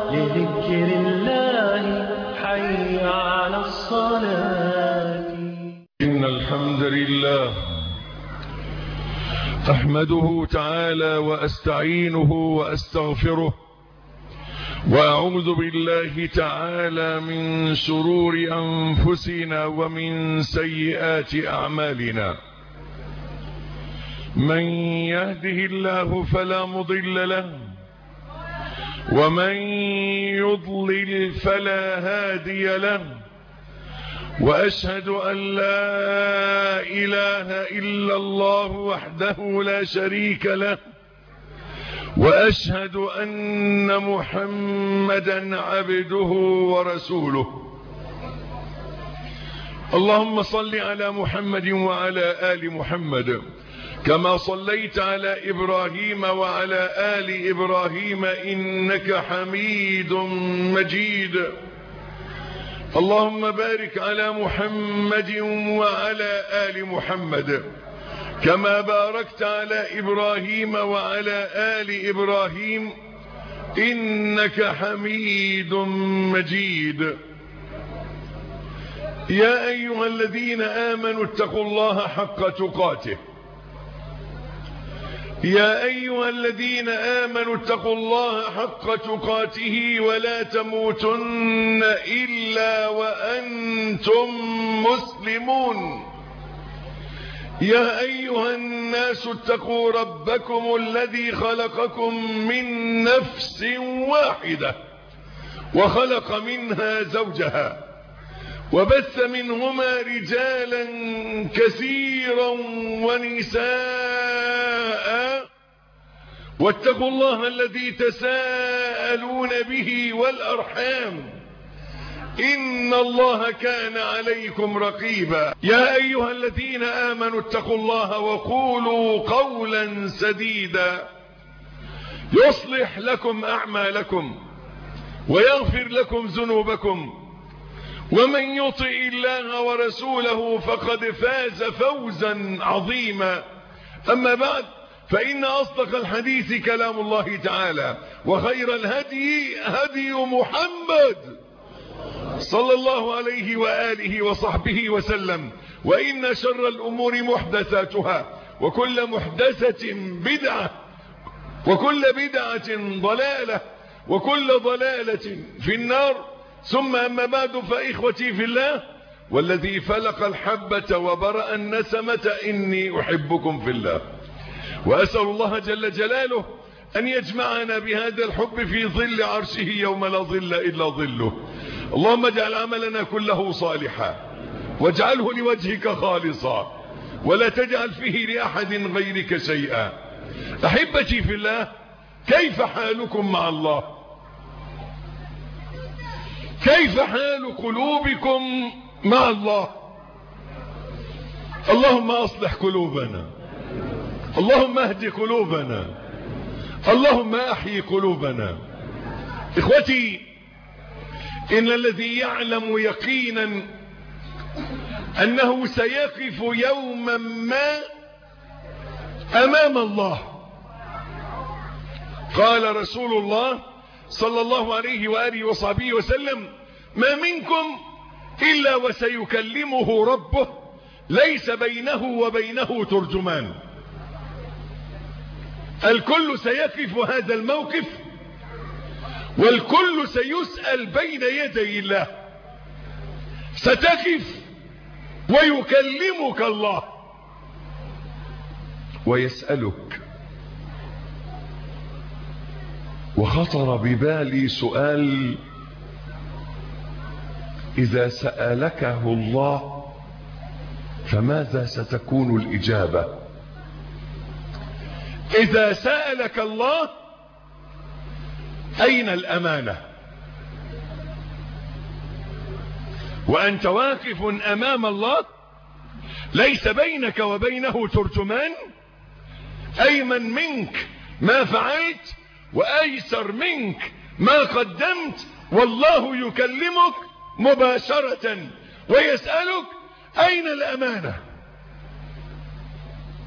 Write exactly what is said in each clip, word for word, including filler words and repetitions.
لذكر الله حي على الصلاة. إن الحمد لله أحمده تعالى وأستعينه وأستغفره، وأعوذ بالله تعالى من شرور أنفسنا ومن سيئات أعمالنا. من يهده الله فلا مضل له، ومن يضلل فلا هادي له، وأشهد أن لا إله إلا الله وحده لا شريك له، وأشهد أن محمدا عبده ورسوله. اللهم صل على محمد وعلى آل محمد كما صليت على إبراهيم وعلى آل إبراهيم إنك حميد مجيد. اللهم بارك على محمد وعلى آل محمد كما باركت على إبراهيم وعلى آل إبراهيم إنك حميد مجيد. يا أيها الذين آمنوا اتقوا الله حق تقاته يا أيها الذين آمنوا اتقوا الله حق تقاته ولا تموتن إلا وأنتم مسلمون. يا أيها الناس اتقوا ربكم الذي خلقكم من نفس واحدة وخلق منها زوجها وبث منهما رجالا كثيرا ونساء، واتقوا الله الذي تساءلون به والأرحام إن الله كان عليكم رقيبا. يا أيها الذين آمنوا اتقوا الله وقولوا قولا سديدا يصلح لكم أعمالكم ويغفر لكم ذنوبكم، ومن يطع الله ورسوله فقد فاز فوزا عظيما. أما بعد، فإن أصدق الحديث كلام الله تعالى، وخير الهدي هدي محمد صلى الله عليه وآله وصحبه وسلم، وإن شر الأمور محدثاتها، وكل محدثة بدعة، وكل بدعة ضلالة، وكل ضلالة في النار. ثم أما بعد، فإخوتي في الله والذي فلق الحبة وبرأ النسمة إني أحبكم في الله، وأسأل الله جل جلاله أن يجمعنا بهذا الحب في ظل عرشه يوم لا ظل إلا ظله. اللهم اجعل عملنا كله صالحا، واجعله لوجهك خالصا، ولا تجعل فيه لأحد غيرك شيئا. أحبتي في الله، كيف حالكم مع الله؟ كيف حال قلوبكم مع الله؟ اللهم أصلح قلوبنا، اللهم اهد قلوبنا، اللهم أحيي قلوبنا. إخوتي، إن الذي يعلم يقينا أنه سيقف يوما ما أمام الله. قال رسول الله صلى الله عليه وآله وصحبه وسلم: ما منكم إلا وسيكلمه ربه ليس بينه وبينه ترجمان. الكل سيقف هذا الموقف، والكل سيسأل بين يدي الله. ستقف ويكلمك الله ويسألك. وخطر ببالي سؤال: إذا سألكه الله فماذا ستكون الإجابة؟ إذا سألك الله أين الأمانة؟ وأنت واقف أمام الله ليس بينك وبينه ترجمان، أيمن منك ما فعلت وأيسر منك ما قدمت، والله يكلمك مباشرة ويسألك أين الأمانة؟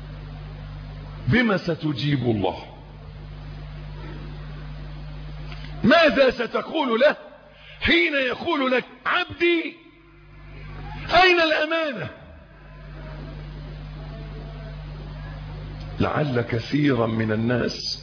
بما ستجيب الله؟ ماذا ستقول له حين يقول لك عبدي أين الأمانة؟ لعل كثيرا من الناس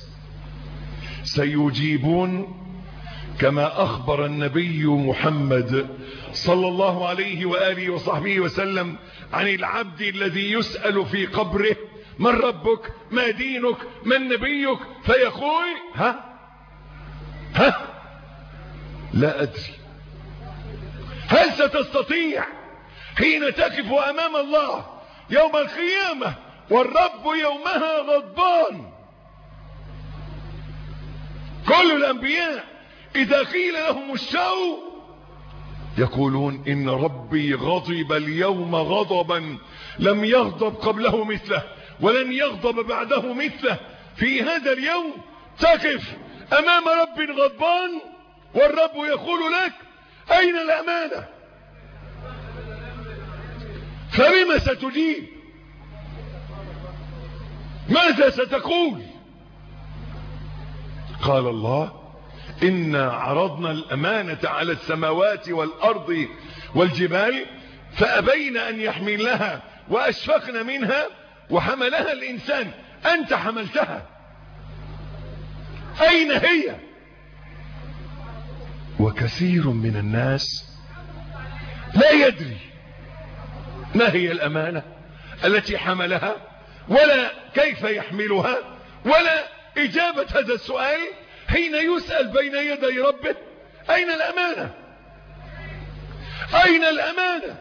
سيجيبون كما أخبر النبي محمد صلى الله عليه وآله وصحبه وسلم عن العبد الذي يسأل في قبره من ربك ما دينك من نبيك فيقول ها ها لا أدري. هل ستستطيع حين تقف أمام الله يوم القيامة والرب يومها غضبان؟ كل الأنبياء إذا قيل لهم الشو يقولون إن ربي غضب اليوم غضبا لم يغضب قبله مثله ولن يغضب بعده مثله. في هذا اليوم تقف أمام رب غضبان والرب يقول لك أين الأمانة؟ فبما ستجيب؟ ماذا ستقول؟ قال الله إنا عرضنا الأمانة على السماوات والأرض والجبال فأبين أن يحملها وأشفقن منها وحملها الإنسان. أنت حملتها، أين هي؟ وكثير من الناس لا يدري ما هي الأمانة التي حملها ولا كيف يحملها ولا إجابة هذا السؤال حين يسأل بين يدي ربه أين الأمانة؟ أين الأمانة؟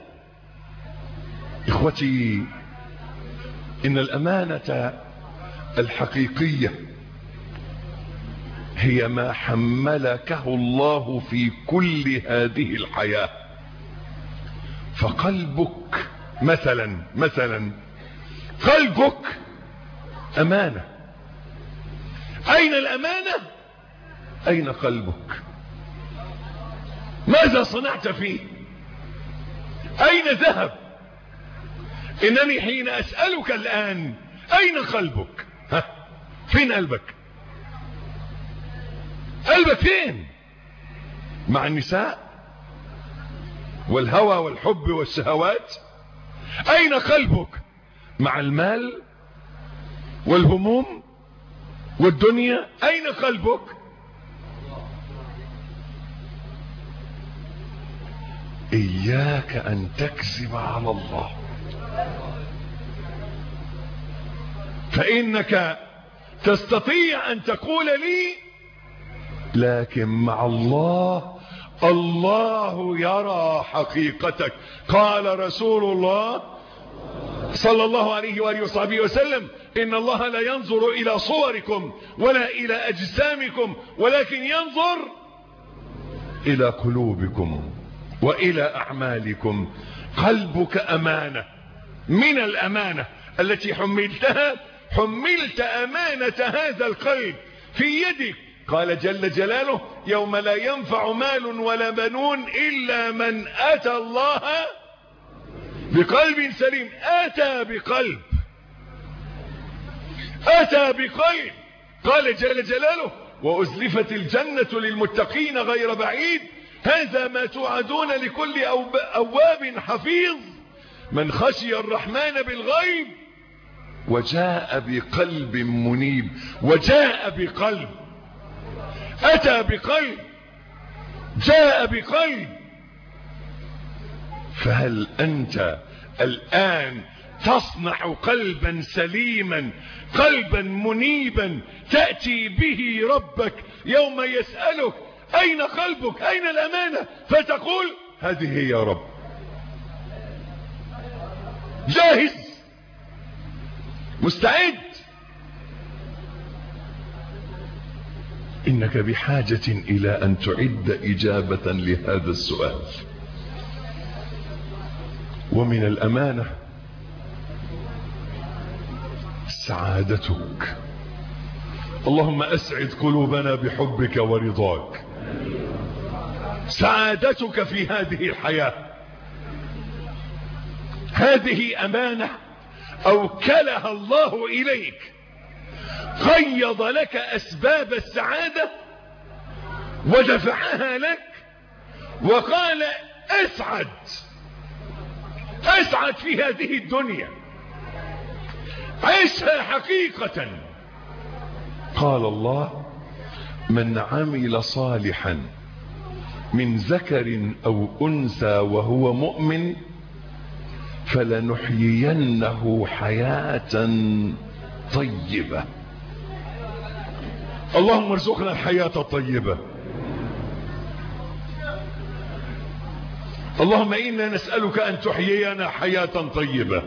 إخوتي، إن الأمانة الحقيقية هي ما حملكه الله في كل هذه الحياة. فقلبك مثلا مثلا قلبك أمانة. أين الأمانة؟ أين قلبك؟ ماذا صنعت فيه؟ أين ذهب؟ إنني حين أسألك الآن أين قلبك؟ ها؟ فين قلبك؟ قلبك فين؟ مع النساء والهوى والحب والشهوات؟ أين قلبك؟ مع المال والهموم والدنيا؟ أين قلبك؟ إياك أن تكذب على الله، فإنك تستطيع أن تقول لي لكن مع الله الله يرى حقيقتك. قال رسول الله صلى الله عليه وآله وصحبه وسلم إن الله لا ينظر إلى صوركم ولا إلى أجسامكم ولكن ينظر إلى قلوبكم وإلى أعمالكم. قلبك أمانة. من الأمانة التي حملتها حملت أمانة هذا القلب في يدك. قال جل جلاله يوم لا ينفع مال ولا بنون إلا من أتى الله بقلب سليم. أتى بقلب، أتى بقلب. قال جل جلاله وأزلفت الجنة للمتقين غير بعيد هذا ما توعدون لكل أواب حفيظ من خشي الرحمن بالغيب وجاء بقلب منيب. وجاء بقلب، أتى بقلب، جاء بقلب. فهل أنت الآن تصنع قلبا سليما قلبا منيبا تأتي به ربك يوم يسألك أين قلبك أين الأمانة فتقول هذه هي يا رب؟ جاهز مستعد؟ إنك بحاجة إلى أن تعد إجابة لهذا السؤال. ومن الأمانة سعادتك. اللهم أسعد قلوبنا بحبك ورضاك. سعادتك في هذه الحياة هذه أمانة أوكلها الله إليك. قيض لك أسباب السعادة ودفعها لك وقال اسعد اسعد في هذه الدنيا، عيشها حقيقة. قال الله: من عمل صالحا من ذكر او انثى وهو مؤمن فلنحيينه حياة طيبة. اللهم ارزقنا الحياة الطيبة. اللهم إنا نسألك أن تحيينا حياة طيبة.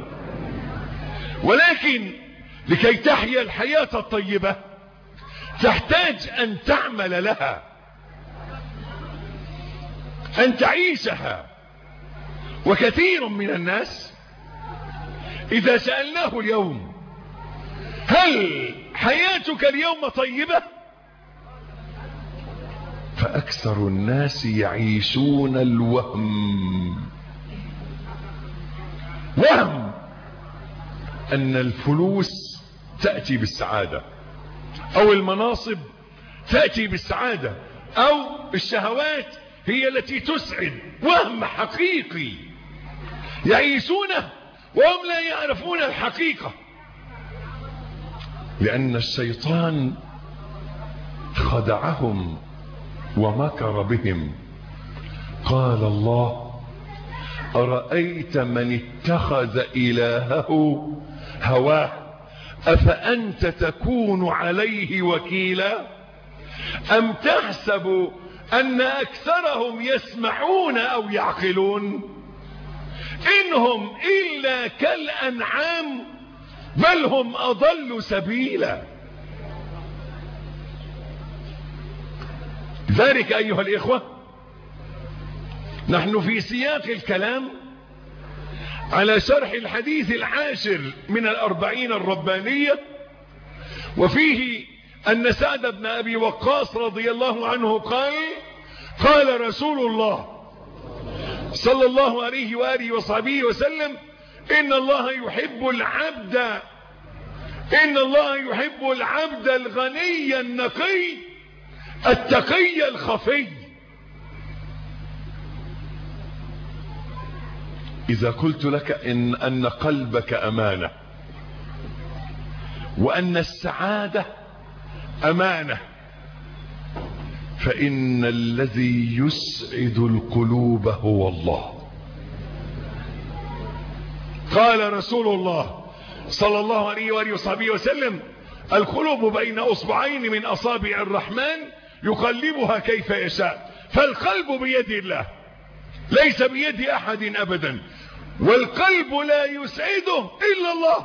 ولكن لكي تحيا الحياة الطيبة تحتاج أن تعمل لها، أن تعيشها. وكثير من الناس إذا سألناه اليوم: هل حياتك اليوم طيبة؟ فأكثر الناس يعيشون الوهم، وهم أن الفلوس تأتي بالسعادة، أو المناصب تأتي بالسعادة، أو الشهوات هي التي تسعد. وهم حقيقي يعيشونه وهم لا يعرفون الحقيقة، لأن الشيطان خدعهم ومكر بهم. قال الله: أرأيت من اتخذ إلهه هواه أفأنت تكون عليه وكيلا أم تحسب أن أكثرهم يسمعون أو يعقلون إنهم إلا كالأنعام بل هم أضل سبيلا. ذلك أيها الإخوة نحن في سياق الكلام على شرح الحديث العاشر من الأربعين الربانية، وفيه أن سعد بن أبي وقاص رضي الله عنه قال: قال رسول الله صلى الله عليه وآله وصحبه وسلم: إن الله يحب العبد إن الله يحب العبد الغني النقي التقي الخفي. إذا قلت لك إن, أن قلبك أمانة، وأن السعادة أمانة، فإن الذي يسعد القلوب هو الله. قال رسول الله صلى الله عليه وآله وصحبه وسلم: القلوب بين أصبعين من أصابع الرحمن يقلبها كيف يشاء. فالقلب بيد الله ليس بيد أحد أبدا، والقلب لا يسعده إلا الله،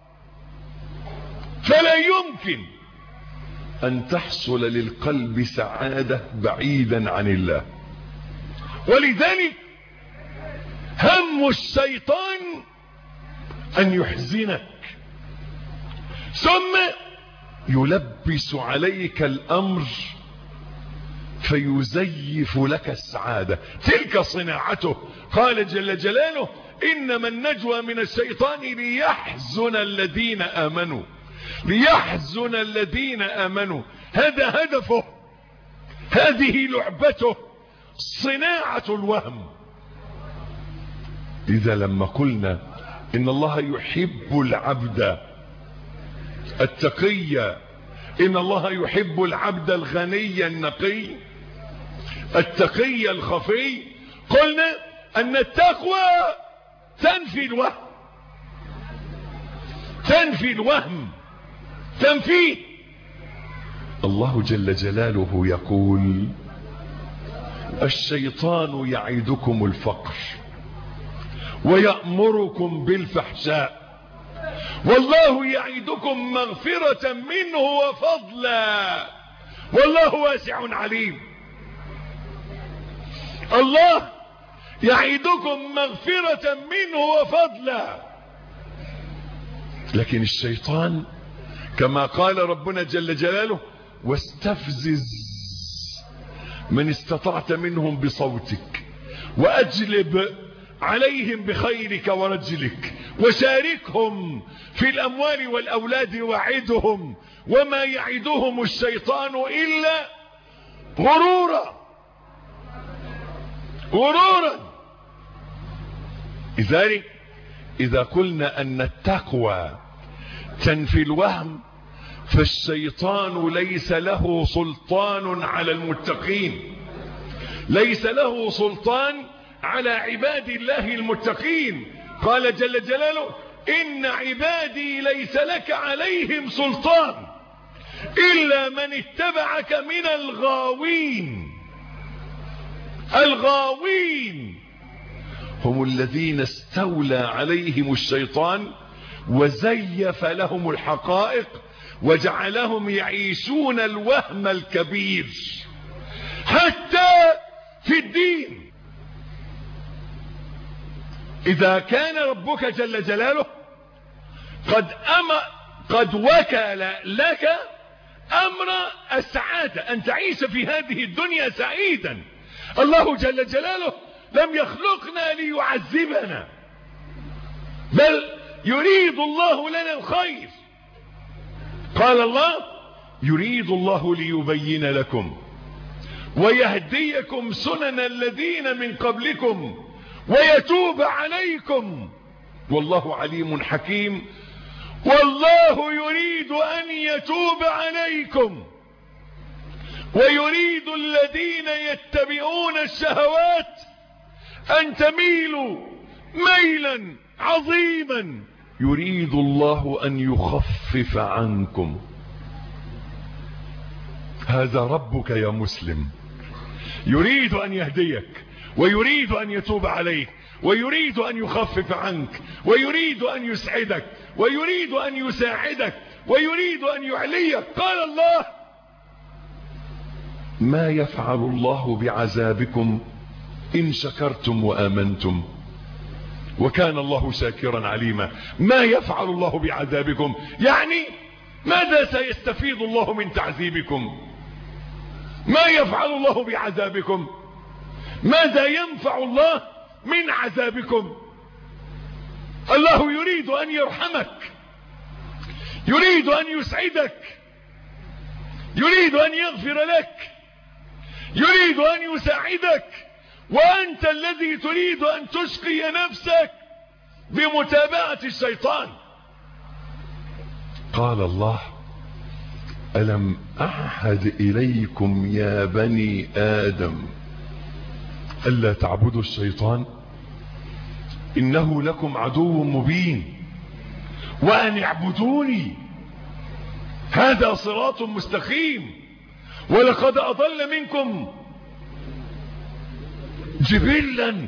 فلا يمكن أن تحصل للقلب سعادة بعيدا عن الله. ولذلك هم الشيطان أن يحزنك، ثم يلبس عليك الأمر فيزيف لك السعادة. تلك صناعته. قال جل جلاله: إنما النجوى من الشيطان ليحزن الذين آمنوا ليحزن الذين آمنوا. هذا هدفه، هذه لعبته، صناعة الوهم. إذا لما قلنا إن الله يحب العبد التقي، إن الله يحب العبد الغني النقي التقي الخفي، قلنا أن التقوى تنفي الوهم، تنفي الوهم تنفيه. الله جل جلاله يقول: الشيطان يعدكم الفقر ويأمركم بالفحشاء والله يعدكم مغفرة منه وفضلا والله واسع عليم. الله يعدكم مغفرة منه وفضلا، لكن الشيطان كما قال ربنا جل جلاله: واستفزز من استطعت منهم بصوتك وأجلب عليهم بخيلك ورجلك وشاركهم في الأموال والأولاد وعدهم وما يعدهم الشيطان إلا غرورا غرورا. لذلك إذا قلنا أن التقوى تنفي الوهم فالشيطان ليس له سلطان على المتقين، ليس له سلطان على عباد الله المتقين. قال جل جلاله إن عبادي ليس لك عليهم سلطان إلا من اتبعك من الغاوين. الغاوين هم الذين استولى عليهم الشيطان وزيف لهم الحقائق وجعلهم يعيشون الوهم الكبير حتى في الدين. إذا كان ربك جل جلاله قد أم قد وكل لك أمر السعادة أن تعيش في هذه الدنيا سعيدا. الله جل جلاله لم يخلقنا ليعذبنا، بل يريد الله لنا الخير. قال الله يريد الله ليبين لكم ويهديكم سنن الذين من قبلكم ويتوب عليكم والله عليم حكيم. والله يريد أن يتوب عليكم ويريد الذين يتبعون الشهوات أن تميلوا ميلا عظيما. يريد الله أن يخفف عنكم. هذا ربك يا مسلم، يريد أن يهديك ويريد أن يتوب عليك ويريد أن يخفف عنك ويريد أن يسعدك ويريد أن يساعدك ويريد أن يعليك. قال الله ما يفعل الله بعذابكم إن شكرتم وآمنتم وكان الله شاكرا عليما. ما يفعل الله بعذابكم يعني ماذا سيستفيد الله من تعذيبكم؟ ما يفعل الله بعذابكم؟ ماذا ينفع الله من عذابكم؟ الله يريد أن يرحمك، يريد أن يسعدك، يريد أن يغفر لك، يريد أن يساعدك، وأنت الذي تريد أن تشقي نفسك بمتابعة الشيطان. قال الله ألم أعهد إليكم يا بني آدم ألا تعبدوا الشيطان إنه لكم عدو مبين وأن اعبدوني هذا صراط مستقيم ولقد أضل منكم جبلا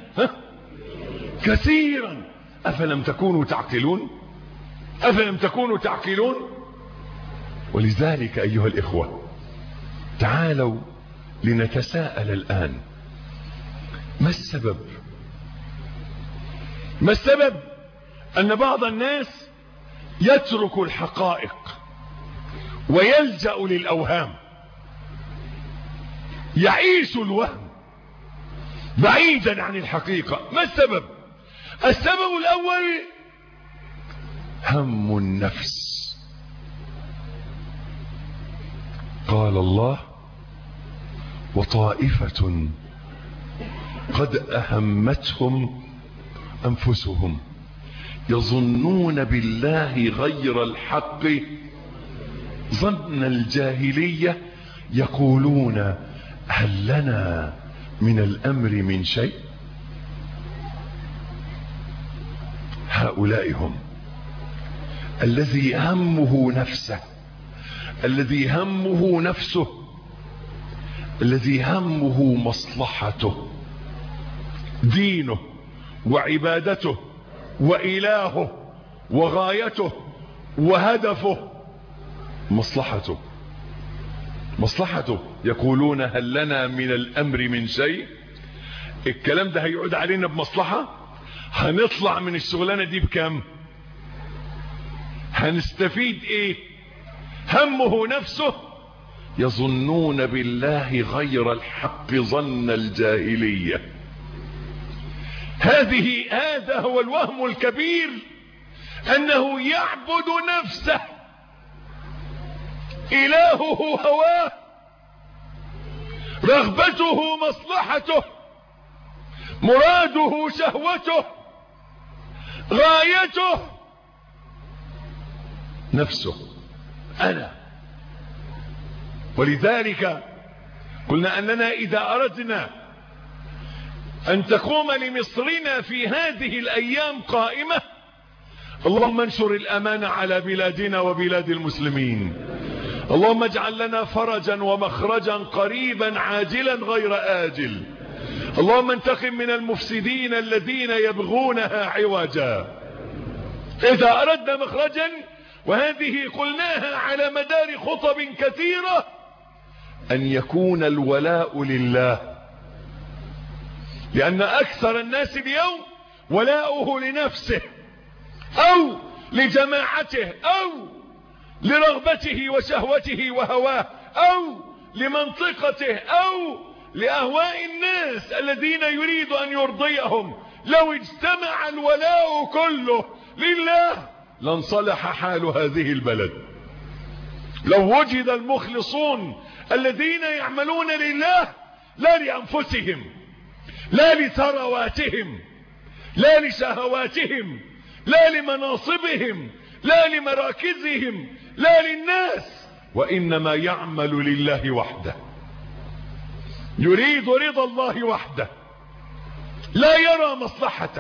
كثيرا أفلم تكونوا تعقلون أفلم تكونوا تعقلون. ولذلك أيها الإخوة تعالوا لنتساءل الآن ما السبب ما السبب أن بعض الناس يترك الحقائق ويلجأ للأوهام، يعيش الوهم بعيدا عن الحقيقة. ما السبب؟ السبب الأول هم النفس. قال الله وطائفة قد أهمتهم أنفسهم يظنون بالله غير الحق ظن الجاهلية يقولون هل لنا من الأمر من شيء. هؤلاء هم الذي همه نفسه، الذي همه نفسه، الذي همه مصلحته، دينه وعبادته وإلهه وغايته وهدفه مصلحته مصلحته. يقولون هل لنا من الأمر من شيء. الكلام ده هيعود علينا بمصلحة؟ هنطلع من الشغلانة دي بكم؟ هنستفيد ايه؟ همه نفسه. يظنون بالله غير الحق ظن الجاهلية. هذه هذا هو الوهم الكبير، أنه يعبد نفسه، إلهه هواه، رغبته مصلحته، مراده شهوته، غايته نفسه، أنا. ولذلك قلنا أننا إذا أردنا أن تقوم لمصرنا في هذه الأيام قائمة، اللهم انشر الأمان على بلادنا وبلاد المسلمين، اللهم اجعل لنا فرجا ومخرجا قريبا عاجلا غير آجل، اللهم انتقم من المفسدين الذين يبغونها عوجا. إذا أردنا مخرجا، وهذه قلناها على مدار خطب كثيرة، أن يكون الولاء لله، لأن أكثر الناس اليوم ولاؤه لنفسه أو لجماعته أو لرغبته وشهوته وهواه أو لمنطقته أو لأهواء الناس الذين يريد أن يرضيهم. لو اجتمع الولاء كله لله لانصلح حال هذه البلد. لو وجد المخلصون الذين يعملون لله، لا لأنفسهم، لا لثرواتهم، لا لشهواتهم، لا لمناصبهم، لا لمراكزهم، لا للناس، وإنما يعمل لله وحده، يريد رضا الله وحده، لا يرى مصلحته.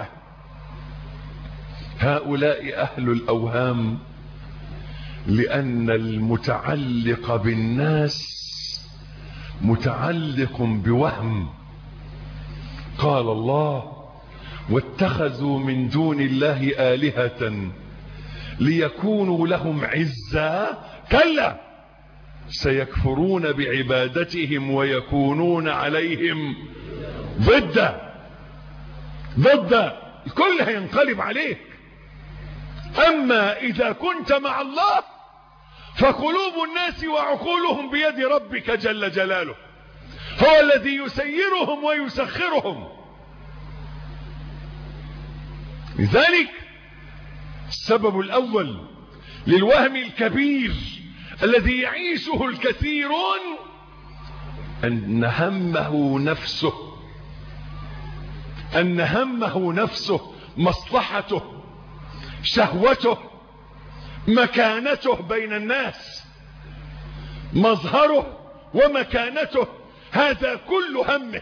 هؤلاء أهل الأوهام، لأن المتعلق بالناس متعلق بوهم. قال الله: واتخذوا من دون الله آلهة ليكونوا لهم عزا، كلا سيكفرون بعبادتهم ويكونون عليهم ضد ضد الكل هينقلب عليك. أما إذا كنت مع الله فقلوب الناس وعقولهم بيد ربك جل جلاله، هو الذي يسيرهم ويسخرهم. لذلك السبب الأول للوهم الكبير الذي يعيشه الكثيرون أن همه نفسه، أن همه نفسه، مصلحته، شهوته، مكانته بين الناس، مظهره ومكانته، هذا كل همه،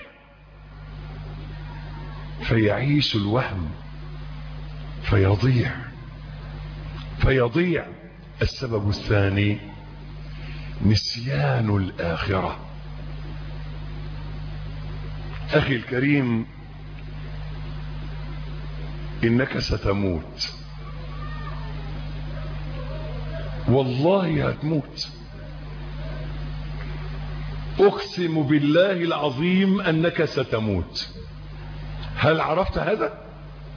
فيعيش الوهم فيضيع فيضيع. السبب الثاني نسيان الآخرة. أخي الكريم، إنك ستموت، والله هتموت، أقسم بالله العظيم أنك ستموت. هل عرفت هذا؟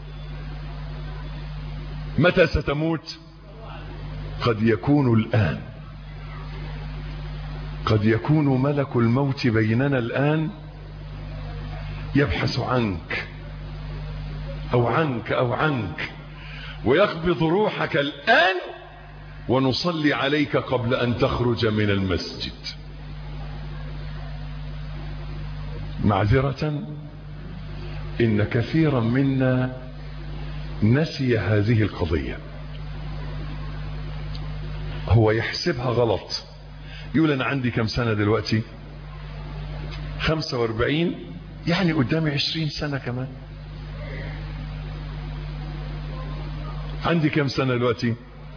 متى ستموت؟ قد يكون الآن، قد يكون ملك الموت بيننا الآن يبحث عنك أو عنك أو عنك ويقبض روحك الآن، ونصلي عليك قبل أن تخرج من المسجد. معذرة، إن كثيرا منا نسي هذه القضية. هو يحسبها غلط، يقول أنا عندي كم سنة دلوقتي؟ خمسة واربعين، يعني قدامي عشرين سنة كمان. عندي كم سنة دلوقتي؟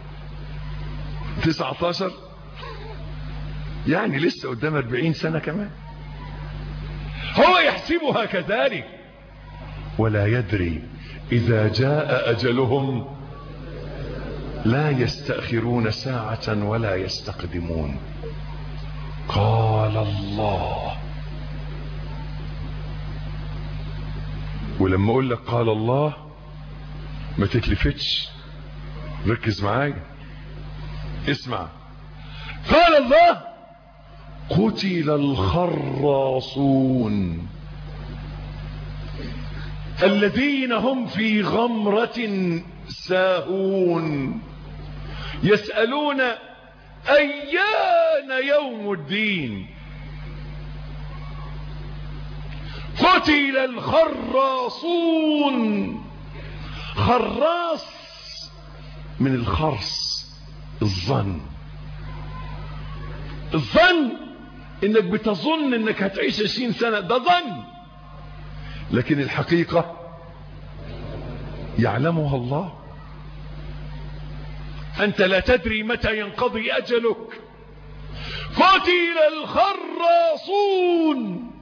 تسعة عشر، يعني لسه قدام أربعين سنة كمان. هو يحسبها كذلك، ولا يدري إذا جاء أجلهم لا يستأخرون ساعة ولا يستقدمون. قال الله. ولما أقول لك قال الله ما تتلفتش، ركز معايا، اسمع. قال الله: قتل الخراصون الذين هم في غمرة ساهون يسألون أيان يوم الدين. قتل الخراصون. خراص من الخرص، الظن. الظن انك بتظن انك هتعيش عشرين سنة، ده ظن، لكن الحقيقة يعلمها الله. انت لا تدري متى ينقضي اجلك. قتل الخراصون.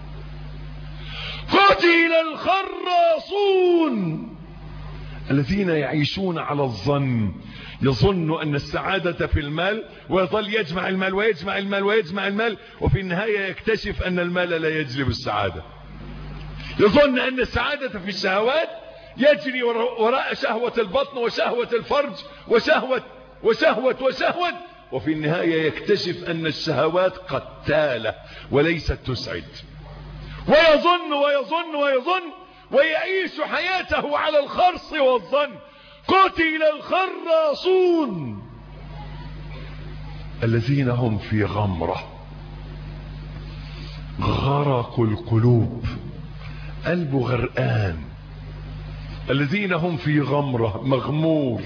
قتل الخراصون الذين يعيشون على الظن، يظن أن السعادة في المال، ويظل يجمع المال ويجمع المال ويجمع المال، وفي النهاية يكتشف أن المال لا يجلب السعادة. يظن أن السعادة في الشهوات، يجري وراء شهوة البطن وشهوة الفرج وشهوة وشهوة وشهوة، وفي النهاية يكتشف أن الشهوات قتالة وليست تسعد. ويظن ويظن ويظن ويعيش حياته على الخرص والظن. قتل الخراصون الذين هم في غمرة، غرق القلوب، قلبه غرقان. الذين هم في غمرة، مغمور.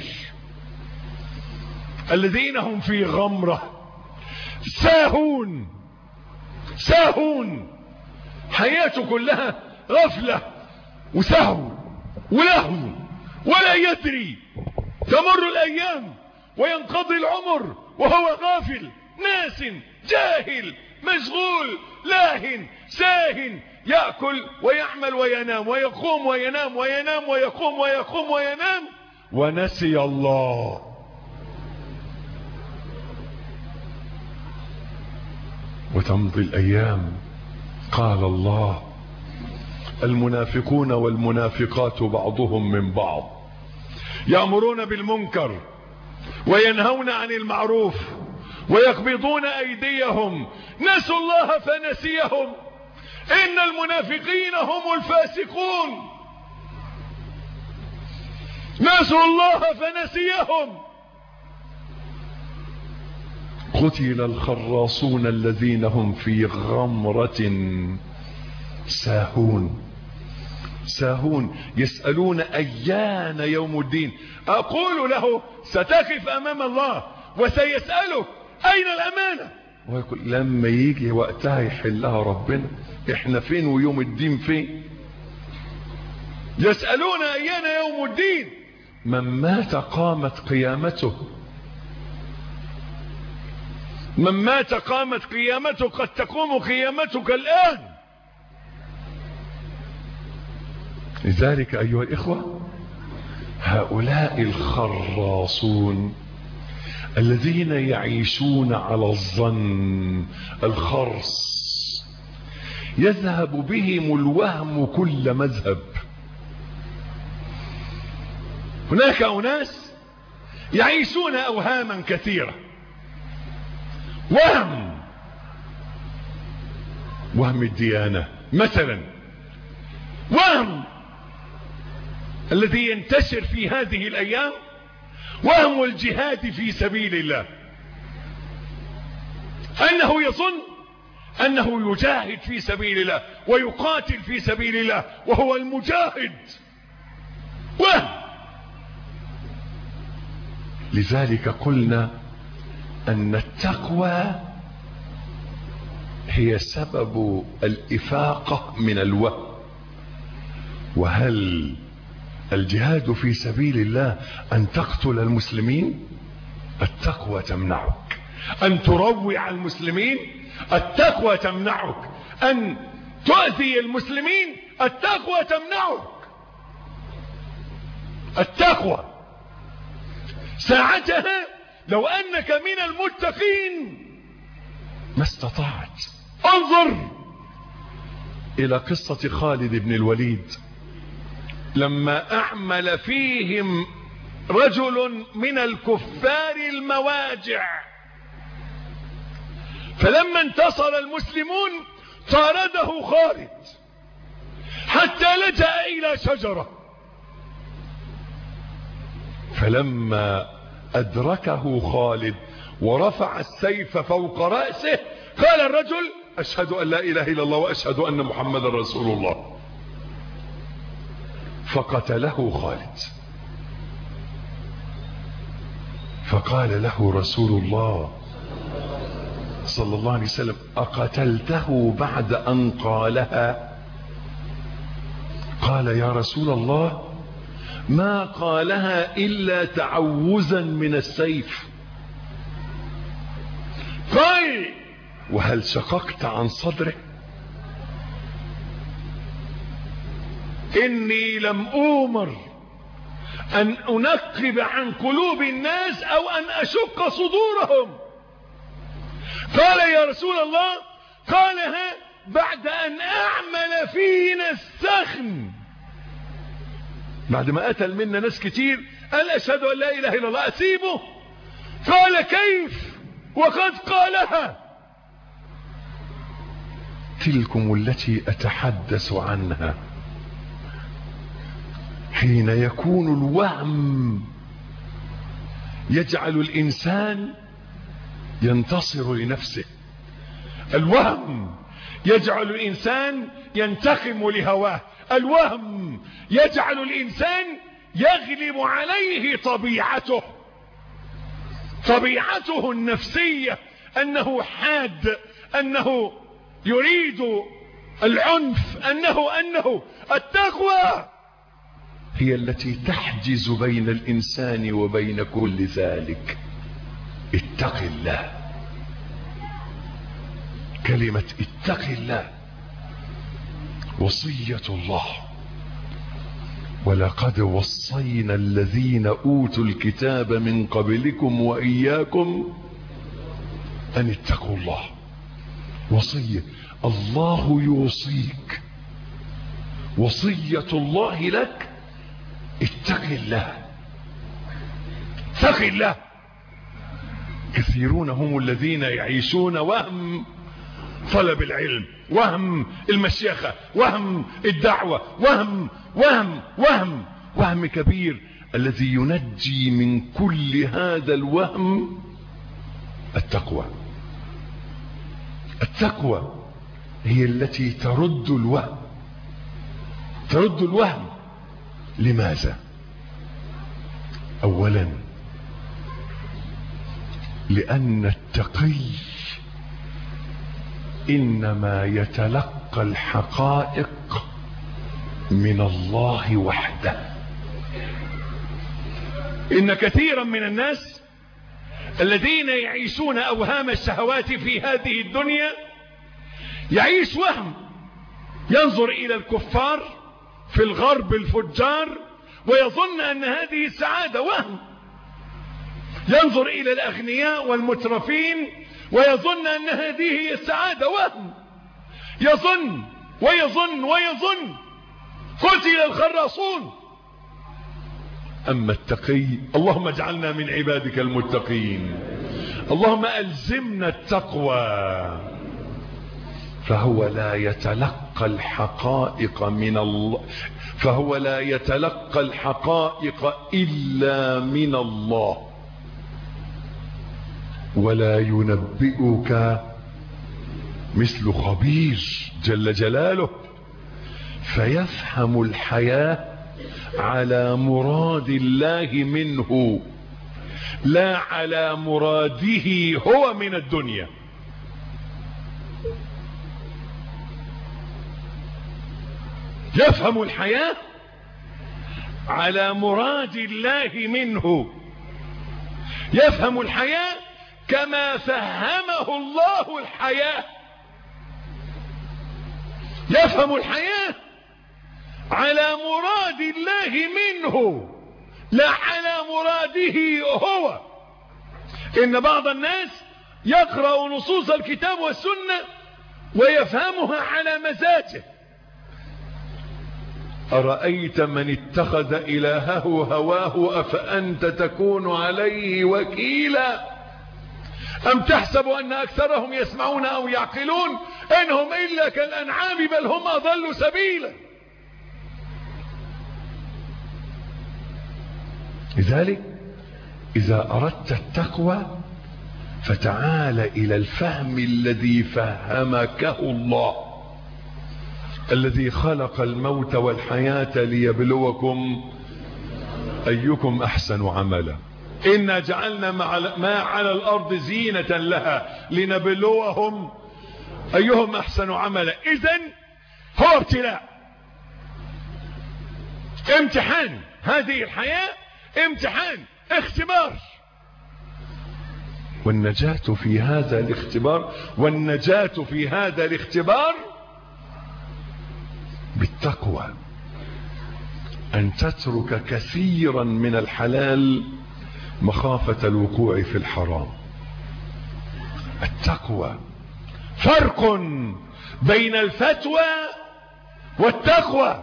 الذين هم في غمرة، ساهون. ساهون حياته كلها غفلة وسهو ولهو، ولا يدري. تمر الأيام وينقضي العمر وهو غافل، ناس، جاهل، مشغول، لاهن، ساهن، يأكل ويعمل وينام ويقوم وينام وينام ويقوم ويقوم وينام، ونسي الله. وتمضي الأيام. قال الله: المنافقون والمنافقات بعضهم من بعض يأمرون بالمنكر وينهون عن المعروف ويقبضون أيديهم، نسوا الله فنسيهم، إن المنافقين هم الفاسقون. نسوا الله فنسيهم. قتل الخراصون الذين هم في غمرة ساهون. ساهون يسألون أيان يوم الدين. أقول له: ستقف أمام الله وسيسألك أين الأمانة؟ ويقول: لما يجي وقتها يحلها ربنا. احنا فين ويوم الدين فين؟ يسألون أيان يوم الدين. من مات قامت قيامته. من مات قامت قيامته. قد تقوم قيامتك الآن. لذلك أيها الإخوة، هؤلاء الخراصون الذين يعيشون على الظن، الخرص، يذهب بهم الوهم كل مذهب. هناك أناس يعيشون أوهاما كثيرة. وهم وهم الديانة مثلا، وهم الذي ينتشر في هذه الأيام، وهم الجهاد في سبيل الله، أنه يظن أنه يجاهد في سبيل الله ويقاتل في سبيل الله وهو المجاهد. وهم. لذلك قلنا أن التقوى هي سبب الإفاقة من الوهم. وهل الجهاد في سبيل الله أن تقتل المسلمين؟ التقوى تمنعك. أن تروع المسلمين؟ التقوى تمنعك. أن تؤذي المسلمين؟ التقوى تمنعك. التقوى ساعتها لو أنك من المتقين ما استطعت. انظر إلى قصة خالد بن الوليد لما أعمل فيهم رجل من الكفار المواجع، فلما انتصر المسلمون طارده خالد حتى لجأ إلى شجرة، فلما أدركه خالد ورفع السيف فوق رأسه قال الرجل: أشهد أن لا إله إلا الله وأشهد أن محمد رسول الله. فقتله خالد. فقال له رسول الله صلى الله عليه وسلم: أقتلته بعد أن قالها؟ قال: يا رسول الله ما قالها إلا تعوذا من السيف. قال: وهل شققت عن صدره؟ إني لم أؤمر أن أنقب عن قلوب الناس أو أن أشق صدورهم. قال: يا رسول الله قالها بعد أن أعمل فينا السخن، بعد ما قتل منا ناس كتير قال: أشهد أن لا إله إلا الله، أسيبه؟ قال: كيف وقد قالها؟ تلكم التي أتحدث عنها، حين يكون الوهم يجعل الإنسان ينتصر لنفسه، الوهم يجعل الإنسان ينتقم لهواه، الوهم يجعل الإنسان يغلب عليه طبيعته، طبيعته النفسية، أنه حاد، أنه يريد العنف، أنه أنه التقوى هي التي تحجز بين الإنسان وبين كل ذلك. اتق الله، كلمة اتق الله وصية الله. ولقد وصينا الذين أوتوا الكتاب من قبلكم وإياكم أن اتقوا الله. وصية الله يوصيك، وصية الله لك: اتق الله، اتق الله. كثيرون هم الذين يعيشون وهم طلب العلم، وهم المشيخة، وهم الدعوة، وهم وهم وهم وهم كبير. الذي ينجي من كل هذا الوهم التقوى. التقوى هي التي ترد الوهم، ترد الوهم. لماذا؟ أولا لأن التقي إنما يتلقى الحقائق من الله وحده. إن كثيرا من الناس الذين يعيشون أوهام الشهوات في هذه الدنيا يعيش وهم، ينظر إلى الكفار في الغرب الفجار ويظن أن هذه السعادة، وهم. ينظر إلى الأغنياء والمترفين ويظن أن هذه هي السعادة، وهم. يظن ويظن ويظن. قتل الخراصون. أما التقي، اللهم اجعلنا من عبادك المتقين، اللهم ألزمنا التقوى. فهو لا يتلقى الحقائق من الله، فهو لا يتلقى الحقائق إلا من الله، ولا ينبئك مثل خبير جل جلاله. فيفهم الحياة على مراد الله منه، لا على مراده هو من الدنيا. يفهم الحياة على مراد الله منه، يفهم الحياة كما فهمه الله الحياة، يفهم الحياة على مراد الله منه لا على مراده هو. إن بعض الناس يقرأ نصوص الكتاب والسنة ويفهمها على مزاجه. أرأيت من اتخذ إلهه هواه أفأنت تكون عليه وكيلا أم تحسب أن أكثرهم يسمعون أو يعقلون إنهم إلا كالأنعام بل هم أضل سبيلا. لذلك إذا أردت التقوى فتعال إلى الفهم الذي فهمكه الله، الذي خلق الموت والحياة ليبلوكم أيكم أحسن عملا. إنا جعلنا ما على الأرض زينة لها لنبلوهم أيهم أحسن عملا. إذن هو ابتلاء، امتحان. هذه الحياة امتحان، اختبار. والنجاة في هذا الاختبار والنجاة في هذا الاختبار بالتقوى، أن تترك كثيرا من الحلال مخافة الوقوع في الحرام. التقوى فرق بين الفتوى والتقوى.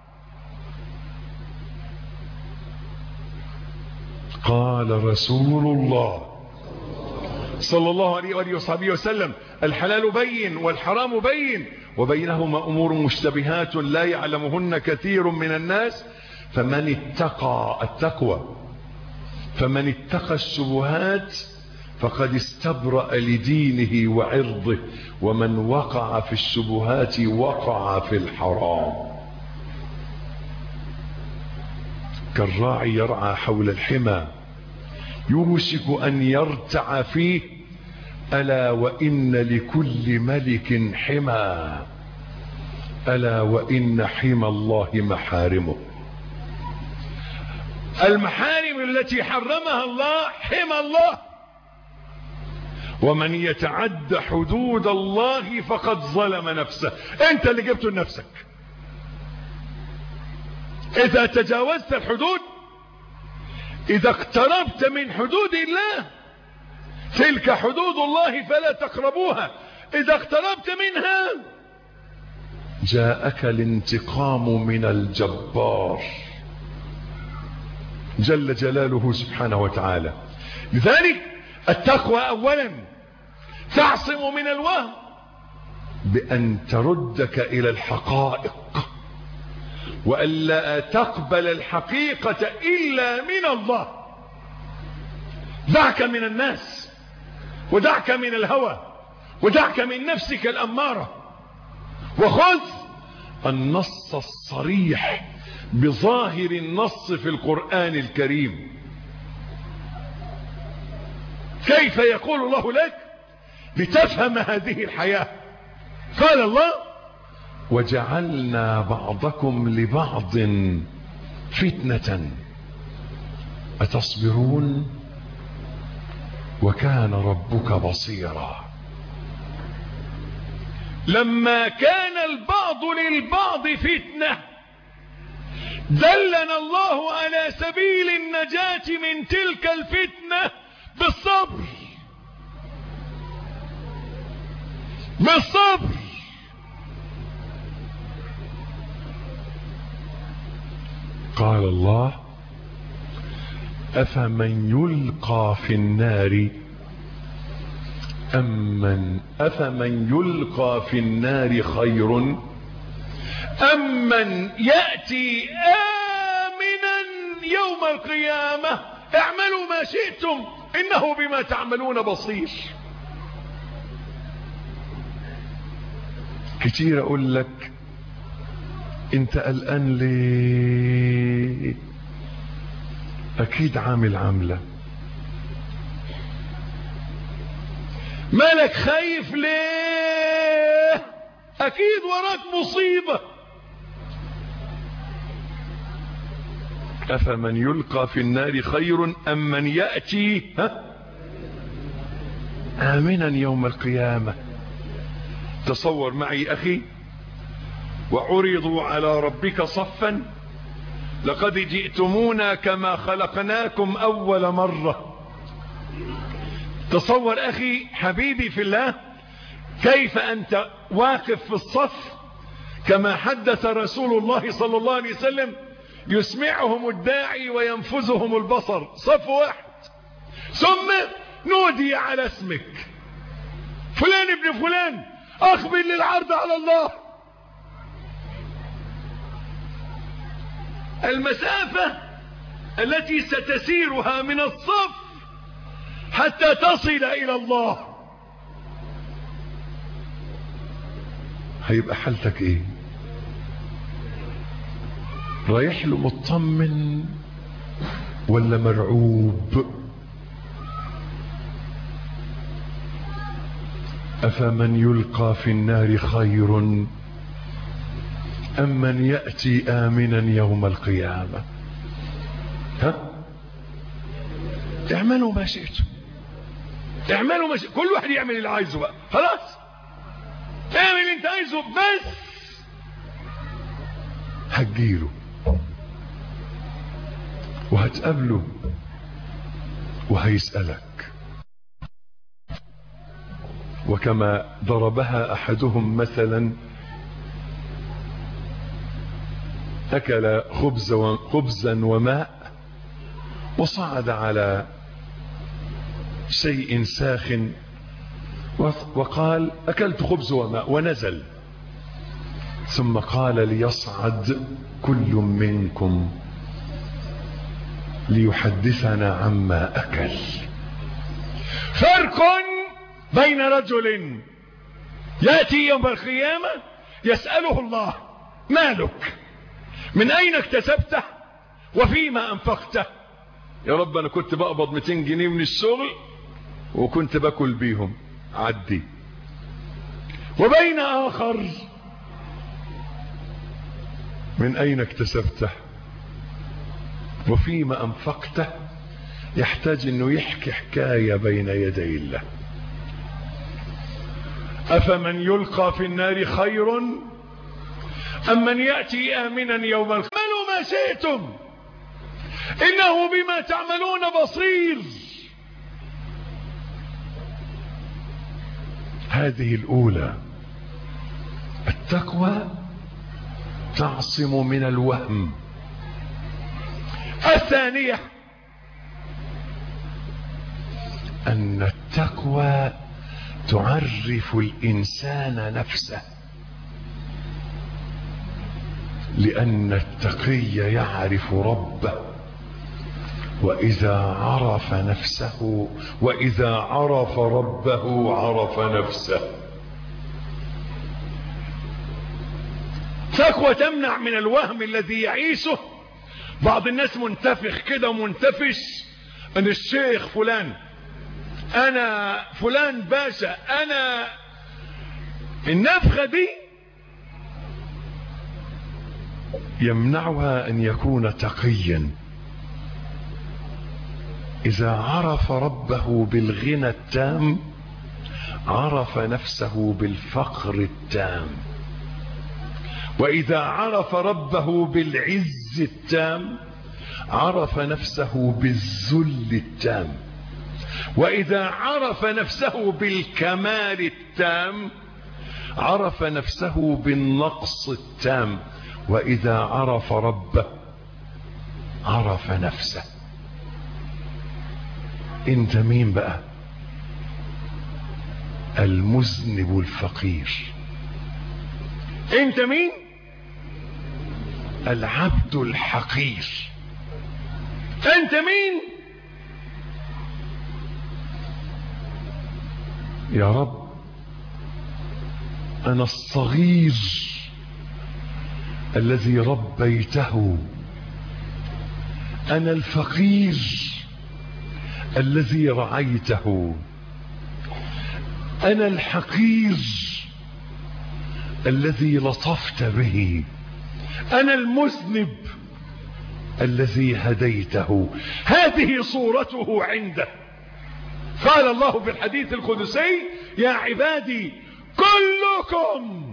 قال رسول الله صلى الله عليه وآله وصحبه وسلم: الحلال بين والحرام بين وبينهما أمور مشتبهات لا يعلمهن كثير من الناس فمن اتقى التقوى فمن اتقى الشبهات فقد استبرأ لدينه وعرضه، ومن وقع في الشبهات وقع في الحرام. كالراعي يرعى حول الحمى يوشك أن يرتع فيه، ألا وإن لكل ملك حمى، ألا وإن حمى الله محارمه. المحارم التي حرمها الله حمى الله، ومن يتعد حدود الله فقد ظلم نفسه. انت اللي جبته لنفسك. اذا تجاوزت الحدود، اذا اقتربت من حدود الله، تلك حدود الله فلا تقربوها، اذا اقتربت منها جاءك الانتقام من الجبار جل جلاله سبحانه وتعالى. لذلك التقوى اولا تعصم من الوهم بأن تردك إلى الحقائق، وألا تقبل الحقيقة إلا من الله. دعك من الناس، ودعك من الهوى، ودعك من نفسك الأمارة، وخذ النص الصريح بظاهر النص في القرآن الكريم. كيف يقول الله لك لتفهم هذه الحياة؟ قال الله: وجعلنا بعضكم لبعض فتنة أتصبرون وكان ربك بصيرا. لما كان البعض للبعض فتنة دلنا الله على سبيل النجاة من تلك الفتنة بالصبر، بالصبر. قال الله: أفمن يلقى في النار أمن أفمن يلقى في النار خير أم من يأتي آمنا يوم القيامة. اعملوا ما شئتم إنه بما تعملون بصير. كتير أقول لك: انت قلقان ليه؟ أكيد عامل عملة. مالك خايف ليه؟ أكيد وراك مصيبة. أفمن يلقى في النار خير أم من يأتي ها آمنا يوم القيامة. تصور معي أخي: وعرضوا على ربك صفا لقد جئتمونا كما خلقناكم أول مرة. تصور أخي حبيبي في الله كيف أنت واقف في الصف كما حدث رسول الله صلى الله عليه وسلم، يسمعهم الداعي وينفذهم البصر، صف واحد، ثم نودي على اسمك فلان ابن فلان أقبل للعرض على الله. المسافة التي ستسيرها من الصف حتى تصل إلى الله، هيبقى حالتك ايه؟ رايح له مطمن ولا مرعوب؟ أفمن يلقى في النار خير أم من يأتي آمنا يوم القيامة؟ ها؟ اعملوا ما شئتم، اعملوا ما شئتم، كل واحد يعمل اللي عايزه بقى، خلاص اعمل اللي انت عايزه، بس هتجيله وهتقابله وهيسألك. وكما ضربها أحدهم مثلا، أكل خبز خبزا وماء وصعد على شيء ساخن وقال أكلت خبز وماء، ونزل، ثم قال ليصعد كل منكم ليحدثنا عما أكل. فرق بين رجل يأتي يوم القيامة يسأله الله مالك، من أين اكتسبته، وفيما أنفقته. يا رب أنا كنت بقبض مئتين جنيه من الشغل وكنت باكل بيهم، عدي. وبين آخر من أين اكتسبته وفيما أنفقته، يحتاج أنه يحكي حكاية بين يدي الله. أفمن يلقى في النار خير أم من يأتي آمنا يوم القيامة؟ اعملوا ما شئتم إنه بما تعملون بصير. هذه الأولى، التقوى تعصم من الوهم. الثانية أن التقوى تعرف الإنسان نفسه، لأن التقي يعرف ربه، وإذا عرف نفسه وإذا عرف ربه عرف نفسه. تقوى تمنع من الوهم الذي يعيشه بعض الناس، منتفخ كده ومنتفش ان الشيخ فلان، انا فلان باشا، انا. النفخة دي يمنعها ان يكون تقيا. اذا عرف ربه بالغنى التام عرف نفسه بالفقر التام، واذا عرف ربه بالعز التام عرف نفسه بالذل التام، واذا عرف نفسه بالكمال التام عرف نفسه بالنقص التام، واذا عرف ربه عرف نفسه. انت مين بقى؟ المذنب الفقير. انت مين؟ العبد الحقير. انت مين؟ يا رب انا الصغير الذي ربيته، انا الفقير الذي رعيته، انا الحقير الذي لطفت به، انا المذنب الذي هديته. هذه صورته عنده. قال الله في الحديث القدسي: يا عبادي كلكم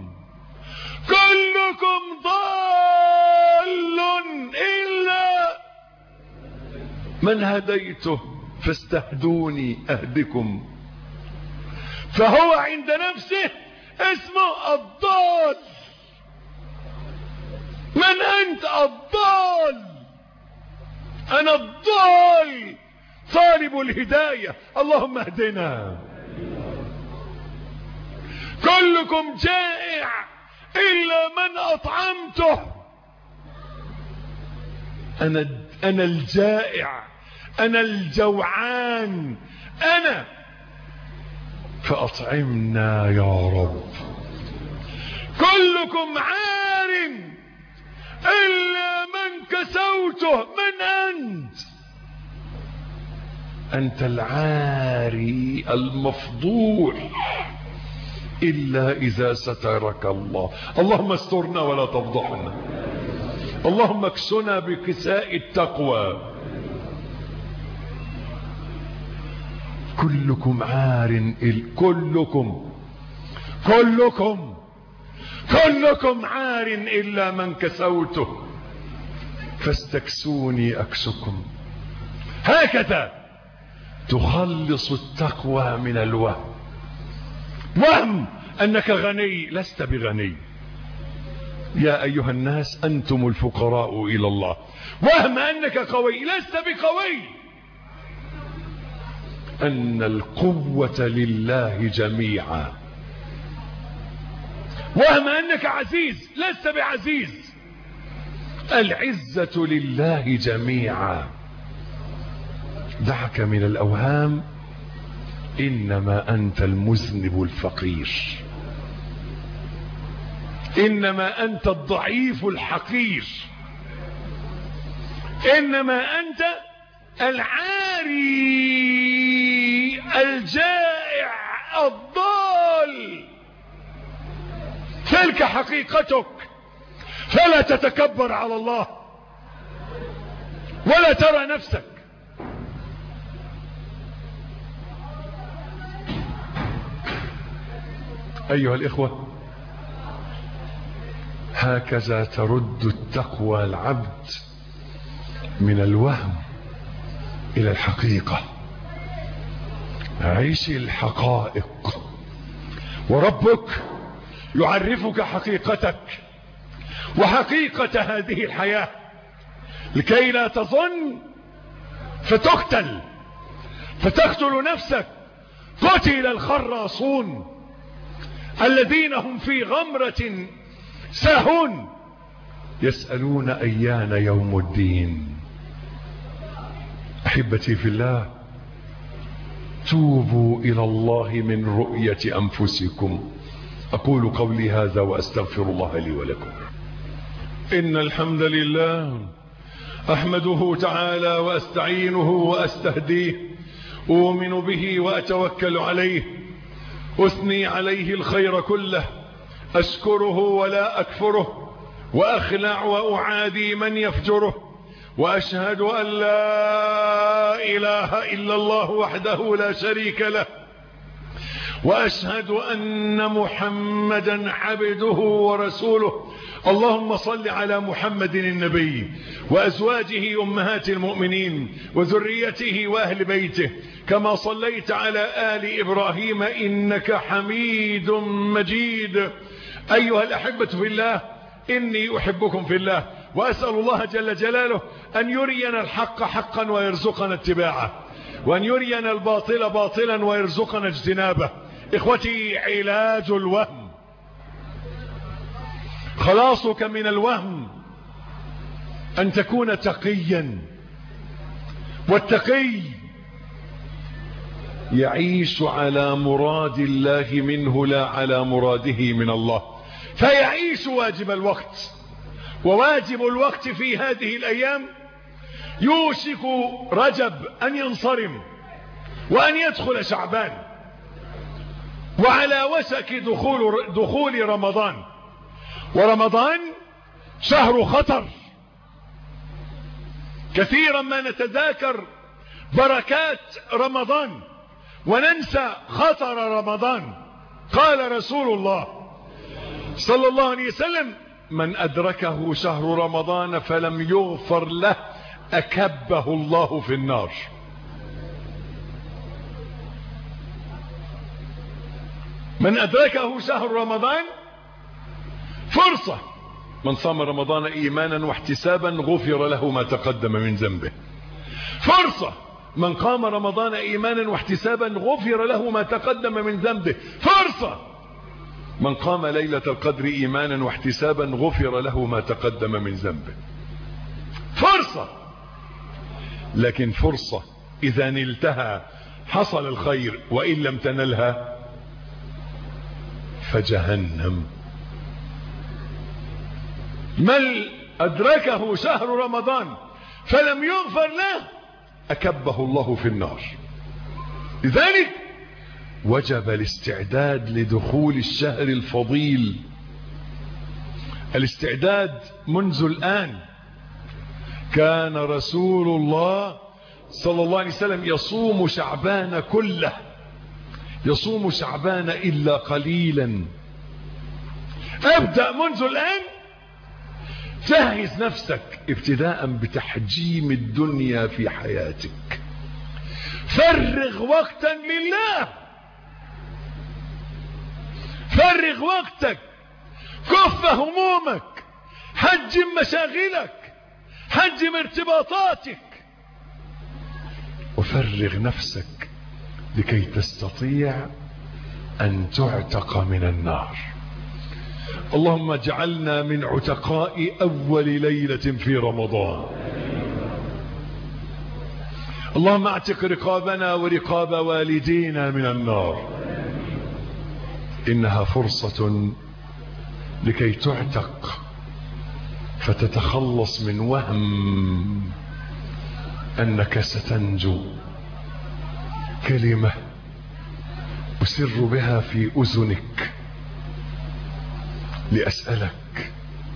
كلكم ضال إلا من هديته فاستهدوني أهدكم. فهو عند نفسه اسمه الضال. من أنت؟ الضال. أنا الضال طالب الهداية، اللهم اهدنا. كلكم جائع إلا من أطعمته. أنا, أنا الجائع أنا الجوعان أنا، فأطعمنا يا رب. كلكم عار إلا من كسوته. من أنت؟ أنت العاري المفضوح إلا إذا سترك الله. اللهم استرنا ولا تفضحنا، اللهم اكسنا بكساء التقوى. كلكم عار، كلكم كلكم كلكم عار إلا من كسوته، فاستكسوني أكسكم. هكذا تخلص التقوى من الوهم. وهم أنك غني، لست بغني. يا أيها الناس أنتم الفقراء إلى الله. وهم أنك قوي، لست بقوي. أن القوة لله جميعا. وهم أنك عزيز، لست بعزيز. العزة لله جميعا. دعك من الأوهام، إنما أنت المذنب الفقير، إنما أنت الضعيف الحقير، إنما أنت العاري الجائع الضال. تلك حقيقتك، فلا تتكبر على الله ولا ترى نفسك. أيها الإخوة، هكذا ترد التقوى العبد من الوهم إلى الحقيقة. عيش الحقائق، وربك يعرفك حقيقتك وحقيقة هذه الحياة، لكي لا تظن فتقتل فتقتل نفسك. قتل الخراصون الذين هم في غمرة ساهون يسألون أيان يوم الدين. أحبتي في الله، توبوا إلى الله من رؤية أنفسكم. أقول قولي هذا وأستغفر الله لي ولكم. إن الحمد لله أحمده تعالى وأستعينه وأستهديه، أؤمن به وأتوكل عليه، أثني عليه الخير كله، أشكره ولا أكفره، وأخلع وأعادي من يفجره، وأشهد أن لا إله إلا الله وحده لا شريك له، وأشهد أن محمدا عبده ورسوله. اللهم صل على محمد النبي وأزواجه أمهات المؤمنين وذريته وأهل بيته، كما صليت على آل إبراهيم إنك حميد مجيد. أيها الأحبة في الله، إني أحبكم في الله، وأسأل الله جل جلاله أن يرينا الحق حقا ويرزقنا اتباعه، وأن يرينا الباطل باطلا ويرزقنا اجتنابه. إخوتي، علاج الوهم، خلاصك من الوهم أن تكون تقيا. والتقي يعيش على مراد الله منه لا على مراده من الله، فيعيش واجب الوقت. وواجب الوقت في هذه الأيام يوشك رجب أن ينصرم وأن يدخل شعبان، وعلى وشك دخول, دخول رمضان. ورمضان شهر خطر. كثيرا ما نتذاكر بركات رمضان وننسى خطر رمضان. قال رسول الله صلى الله عليه وسلم: من أدركه شهر رمضان فلم يغفر له أكبه الله في النار. من أدركه شهر رمضان فرصة. من صام رمضان إيمانا واحتسابا غفر له ما تقدم من ذنبه. فرصة. من قام رمضان إيمانا واحتسابا غفر له ما تقدم من ذنبه. فرصة. من قام ليلة القدر إيمانا واحتسابا غفر له ما تقدم من ذنبه. فرصة. لكن فرصة إذا نلتها حصل الخير، وإن لم تنلها فجهنم. من أدركه شهر رمضان فلم يغفر له أكبه الله في النار. لذلك وجب الاستعداد لدخول الشهر الفضيل، الاستعداد منذ الآن. كان رسول الله صلى الله عليه وسلم يصوم شعبان كله، يصوم شعبان إلا قليلا. ابدأ منذ الآن، جهز نفسك ابتداء بتحجيم الدنيا في حياتك. فرغ وقتا لله، فرغ وقتك، كف همومك، حجم مشاغلك، حجم ارتباطاتك، وفرغ نفسك لكي تستطيع أن تعتق من النار. اللهم اجعلنا من عتقاء أول ليلة في رمضان. اللهم اعتق رقابنا ورقاب والدينا من النار. إنها فرصة لكي تعتق فتتخلص من وهم أنك ستنجو. كلمة أسر بها في أذنك لأسألك،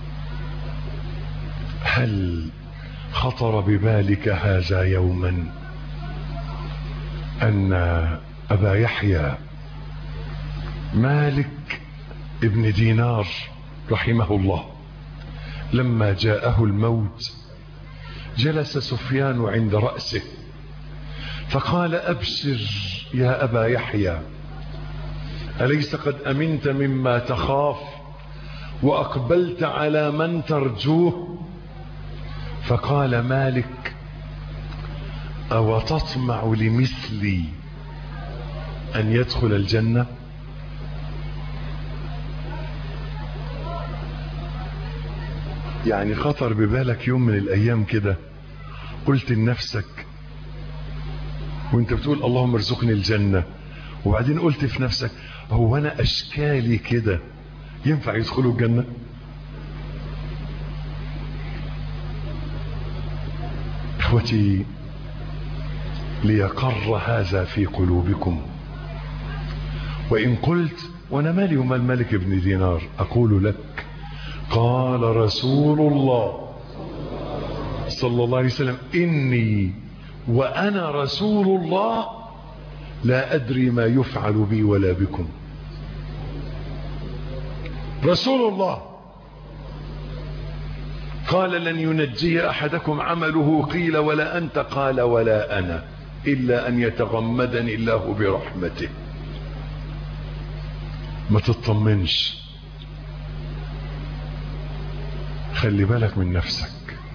هل خطر ببالك هذا يوما أن أبا يحيى مالك ابن دينار رحمه الله لما جاءه الموت جلس سفيان عند رأسه فقال: أبشر يا أبا يحيى، أليس قد أمنت مما تخاف وأقبلت على من ترجوه؟ فقال مالك: أو تطمع لمثلي أن يدخل الجنة؟ يعني خطر ببالك يوم من الأيام كده قلت لنفسك وانت بتقول اللهم ارزقني الجنة، وبعدين قلت في نفسك: هو أنا أشكالي كده ينفع يدخلوا الجنة؟ اخوتي، ليقر هذا في قلوبكم. وإن قلت وانا مالي ومال مالك ابن دينار، أقول لك: قال رسول الله صلى الله عليه وسلم: إني وأنا رسول الله لا أدري ما يفعل بي ولا بكم. رسول الله قال: لن ينجي أحدكم عمله. قيل: ولا أنت؟ قال: ولا أنا، إلا أن يتغمدني الله برحمته. ما تطمنش، خلي بالك من نفسك،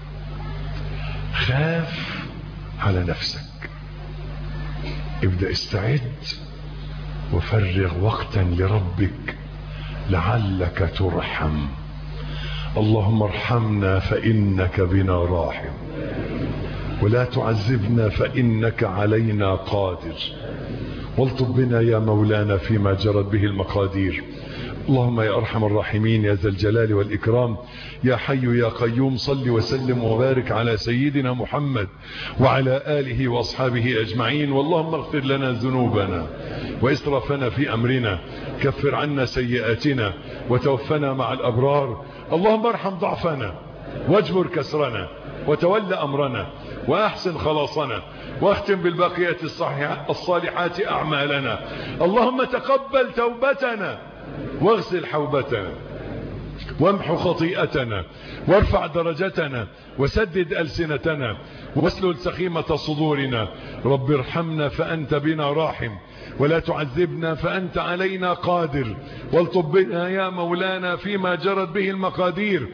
خاف على نفسك، ابدأ استعد وفرغ وقتا لربك لعلك ترحم. اللهم ارحمنا فإنك بنا راحم، ولا تعذبنا فإنك علينا قادر، والطب بنا يا مولانا فيما جرت به المقادير. اللهم يا أرحم الراحمين يا ذا الجلال والإكرام، يا حي يا قيوم، صل وسلم وبارك على سيدنا محمد وعلى آله وأصحابه أجمعين. واللهم اغفر لنا ذنوبنا وإسرافنا في أمرنا، كفر عنا سيئاتنا وتوفنا مع الأبرار. اللهم ارحم ضعفنا واجبر كسرنا وتول أمرنا وأحسن خلاصنا، واختم بالباقيات الصالحات أعمالنا. اللهم تقبل توبتنا واغسل حوبتنا وامحو خطيئتنا وارفع درجتنا وسدد ألسنتنا واسلل سخيمة صدورنا. رب ارحمنا فأنت بنا راحم، ولا تعذبنا فأنت علينا قادر، والطب بنا يا مولانا فيما جرت به المقادير.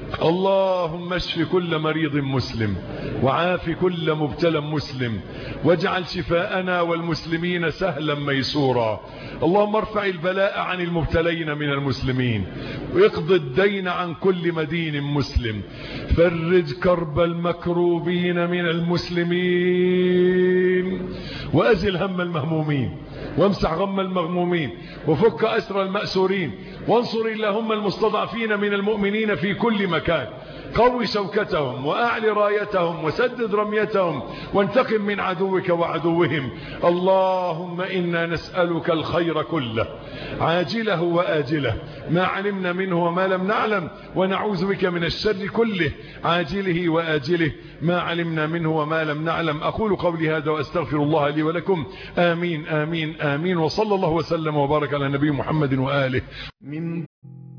اللهم اشف كل مريض مسلم وعاف كل مبتلى مسلم واجعل شفاءنا والمسلمين سهلا ميسورا. اللهم ارفع البلاء عن المبتلين من المسلمين واقض الدين عن كل مدين مسلم. فرج كرب المكروبين من المسلمين وأزل هم المهمومين وامسح غم المغمومين وفك أسر المأسورين وانصر اللهم المستضعفين من المؤمنين في كل مكان. قوي شوكتهم وأعل رايتهم وسدد رميتهم وانتقم من عدوك وعدوهم. اللهم إنا نسألك الخير كله عاجله وآجله ما علمنا منه وما لم نعلم ونعوذ بك من الشر كله عاجله وآجله ما علمنا منه وما لم نعلم. أقول قولي هذا وأستغفر الله لي ولكم. آمين آمين آمين. وصلى الله وسلم وبارك على نبي محمد وآله. من